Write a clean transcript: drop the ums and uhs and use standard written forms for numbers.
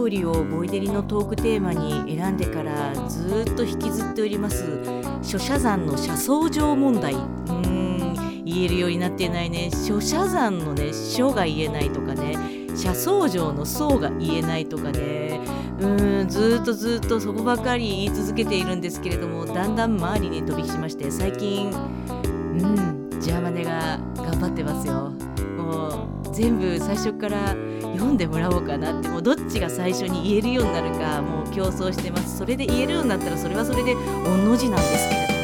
料理をボイデリのトークテーマに選んでからずっと引きずっております諸社山の車窓上問題。言えるようになっていないね。諸社山のね書が言えないとかね、車窓上の層が言えないとかね、ずっとそこばかり言い続けているんですけれども、だんだん周りに飛び火しまして、最近ジャーマネが頑張ってますよ。もう全部最初から読んでもらおうかなって、もうどっちが最初に言えるようになるかもう競争してます。それで言えるようになったらそれはそれで御の字なんですけれども